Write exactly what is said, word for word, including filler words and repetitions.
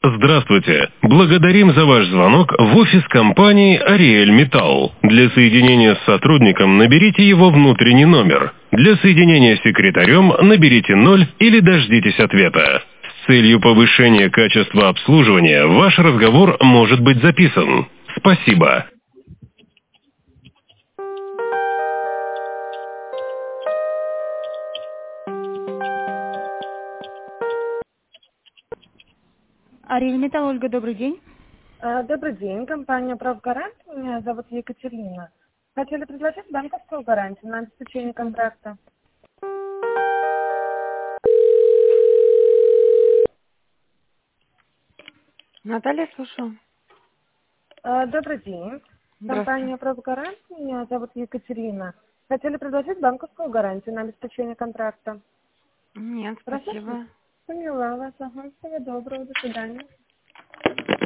Здравствуйте. Благодарим за ваш звонок в офис компании «Ариэль Металл». Для соединения с сотрудником наберите его внутренний номер. Для соединения с секретарем наберите ноль или дождитесь ответа. С целью повышения качества обслуживания ваш разговор может быть записан. Спасибо. Ариэль Металл, Ольга, добрый день. Э, Добрый день, компания «Правгарант». Меня зовут Екатерина. Хотели предложить банковскую гарантию на обеспечение контракта. Наталья, слушаю. Э, Добрый день, Здравствуйте. компания «Правгарант». Меня зовут Екатерина. Хотели предложить банковскую гарантию на обеспечение контракта. Нет, Хорошо? спасибо. Поняла вас. Ага. Всего доброго. До свидания.